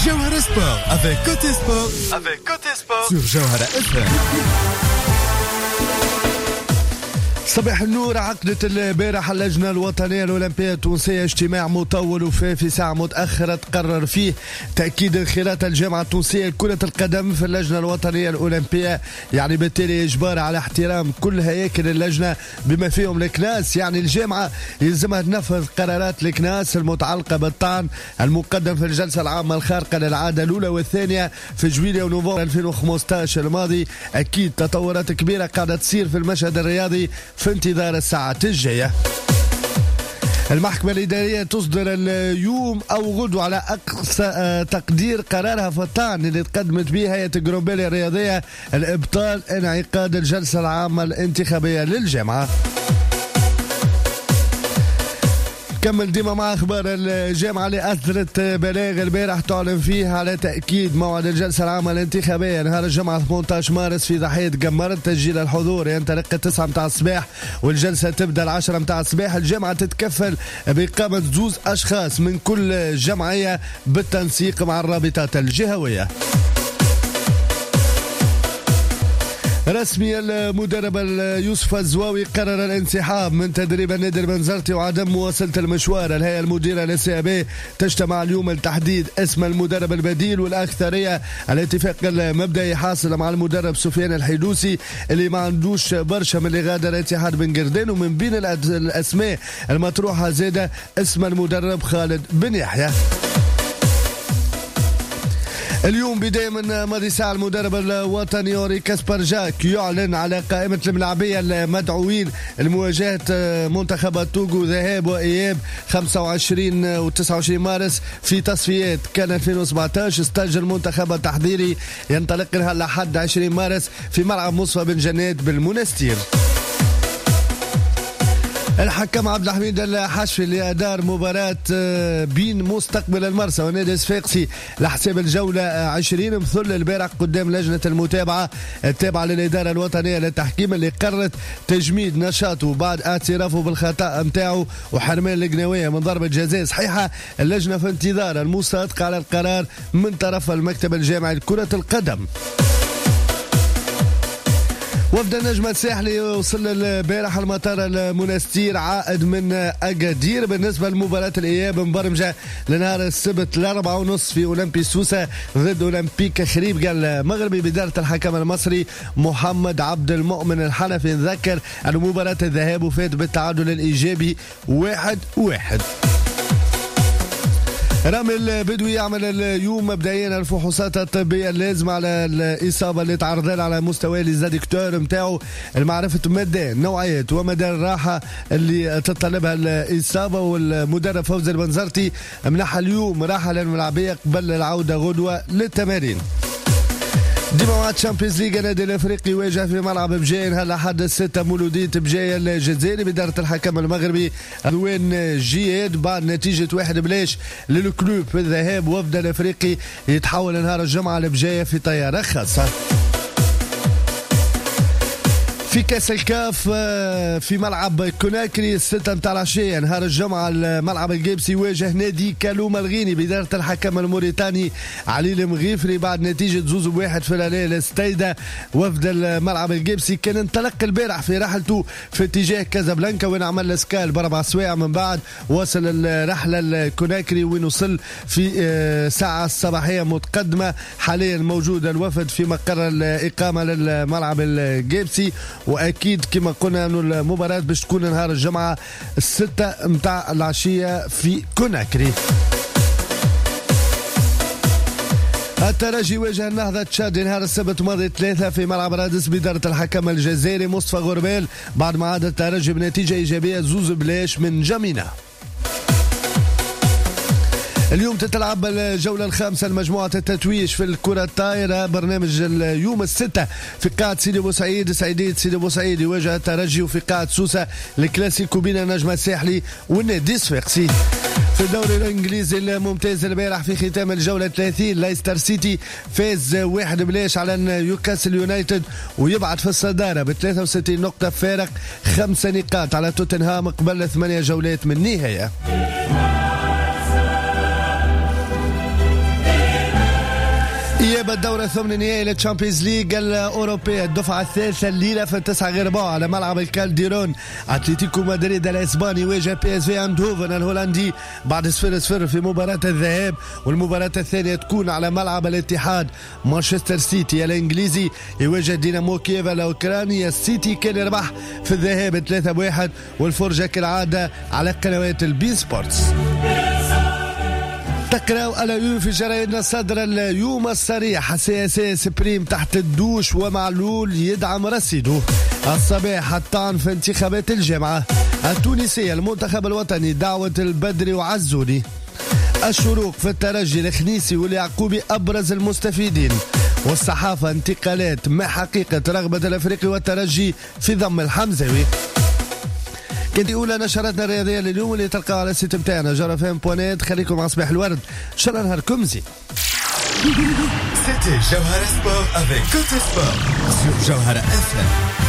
Jawhara Sport avec Côté Sport sur Jawhara FM. صباح النور. عقدت البارح اللجنة الوطنية الأولمبية التونسية اجتماع مطول وفيه في ساعة متأخرة تقرر فيه تأكيد انخراط الجامعة التونسية لكرة القدم في اللجنة الوطنية الأولمبية، يعني بالتالي إجبار على احترام كل هياكل اللجنة بما فيهم الكناس. يعني الجامعة يلزمها تنفذ قرارات الكناس المتعلقة بالطعن المقدم في الجلسة العامة الخارقة للعادة الأولى والثانية في جويلية ونوفمبر 2015 الماضي. أكيد تطورات كبيرة قاعدة تصير في المشهد الرياضي في انتظار الساعات الجاية. المحكمة الإدارية تصدر اليوم أو غدوة على أقصى تقدير قرارها في الطعن اللي تقدمت به هيئة جرومبيلي الرياضية الإبطال انعقاد الجلسة العامة الانتخابية للجامعة. كمل ديما مع أخبار الجامعة اللي أصدرت بلاغ البارح تعلن فيه على تأكيد موعد الجلسة العامة الانتخابية نهار الجمعة 18 مارس في ضاحية قمر. تسجيل الحضور ينطلق 9 متاع الصباح والجلسة تبدأ 10 متاع الصباح. الجامعة تتكفل بإقامة 2 أشخاص من كل جمعية بالتنسيق مع الرابطات الجهوية. رسمي المدرب يوسف الزواوي قرر الانسحاب من تدريب النادي البنزرتي وعدم مواصلة المشوار. الهيئة المديرة للسي تجتمع اليوم لتحديد اسم المدرب البديل، والأكثرية الاتفاق المبدئي حاصل مع المدرب سفيان الحيدوسي اللي ما عندوش برشا من اللي غادر اتحاد بن قردان، ومن بين الأسماء المطروحة زادة اسم المدرب خالد بن يحيى. اليوم بداية من ماضي ساعة المدرب الوطني يوري كاسبر جاك يعلن على قائمة الملاعبية المدعوين لمواجهة منتخب توغو ذهاب وإياب 25 و 29 مارس في تصفيات كان 2017. ستاج المنتخب التحضيري ينطلق لحد 20 مارس في ملعب مصفى بن جنات بالمنستير. الحكم عبد الحميد الحشفي اللي أدار مباراة بين مستقبل المرسى ونادي الصفاقسي لحساب الجولة 20 مثل البارح قدام لجنة المتابعة التابعة للإدارة الوطنية للتحكيم اللي قررت تجميد نشاطه بعد اعترافه بالخطأ متاعه وحرمان القناوية من ضربة جزاء صحيحة. اللجنة في انتظار المصادقة على القرار من طرف المكتب الجامعي لكرة القدم. وفد النجم الساحلي وصل البارح المطار المنستير عائد من أكادير بالنسبة لمباراة الإياب مبرمجة لنهار السبت 4:30 في أولمبي سوسة ضد أولمبيك خريبكا المغربي بدارة الحكم المصري محمد عبد المؤمن الحنفي. نذكر أن مباراة الذهاب وفات بالتعادل الإيجابي 1-1. رامي البدوي يعمل اليوم مبدئيا الفحوصات الطبية اللازمة على الإصابة اللي تعرض لها على مستوى الزادكتور متاعه المعرفة مدى نوعيات ومدى الراحة اللي تطلبها الإصابة. والمدرب فوزي البنزرتي منح اليوم راحة للملاعبية قبل العودة غدوة للتمارين. ديما مع تشامبيونز ليغ النادي الافريقي يواجه في ملعب بجاي هلا حد 6 مولودية بجاية الجزائري بدارة الحكم المغربي رضوان جياد بعد نتيجة 1-0 للكلوب في الذهاب. وفد الافريقي يتحول نهار الجمعة لبجاية في طيارة خاصة. في كاس الكاف في ملعب كوناكري 6 متاع العشية نهار الجمعة الملعب الجيبسي يواجه نادي كالوما الغيني بدارة الحكم الموريتاني علي المغيفري بعد نتيجة 2-1 في الهلال ستيدا. وفد الملعب الجيبسي كان انطلق البارح في رحلته في اتجاه كازابلانكا وين عمل السكال ب4 سوايع من بعد وصل الرحلة الكوناكري وين وصل في ساعة الصباحية متقدمة. حاليا موجود الوفد في مقر الإقامة للملعب الجيبسي، واكيد كما قلنا انه المباراه باش تكون نهار الجمعه 6 متاع العشيه في كوناكري. الترجي واجه النهضة تشادي نهار السبت ماضي 3 في ملعب رادس بدارة الحكم الجزائري مصطفى غربال بعد ما عاد الترجي بنتيجة إيجابية 2-0 من جمينة. اليوم تتلعب الجولة الخامسة لمجموعة التتويج في الكرة الطائرة. برنامج اليوم 6 في قاعة سيدي بوسعيد سعيدية سيدي بوسعيد يواجه الترجي، وفي قاعة سوسة الكلاسيكو بين النجم الساحلي والنادي الصفاقسي. في الدوري الانجليزي الممتاز البارح في ختام الجولة 30 لايستر سيتي فاز 1-0 على نيوكاسل يونايتد ويبعد في الصدارة ب 63 نقطة فارق 5 نقاط على توتنهام قبل 8 جولات من النهاية. لعب الدورة الثمن نهائي للتشامبيونز ليج الأوروبية الدفعة الثالثة الليلة في 9 غير ربع على ملعب الكالديرون. أتلتيكو مدريد الإسباني يواجه بي اس في ايندهوفن الهولندي بعد 0-0 في مباراة الذهاب، والمباراة الثانية تكون على ملعب الاتحاد. مانشستر سيتي الإنجليزي يواجه دينامو كييف الأوكراني. السيتي كان يربح في الذهاب 3-1، والفرجة كالعادة على قنوات البي سبورتس. تقراو على في جرايدنا الصدر اليوم الصريح. سي سبريم تحت الدوش ومعلول يدعم رصيده. الصباح الطعن في انتخابات الجامعة التونسية. المنتخب الوطني دعوة البدري وعزوني. الشروق في الترجي الخنيسي واليعقوبي أبرز المستفيدين. والصحافة انتقالات ما حقيقة رغبة الأفريقي والترجي في ضم الحمزاوي. كنت أولى نشرتنا الرياضية لليوم اللي تلقاها على السيت متاعنا جوهرة.net. خليكم مع صباح الورد، إن شاء الله نهاركم زين. C'était Jawhara Sport avec Côté Sport sur Jawhara FM.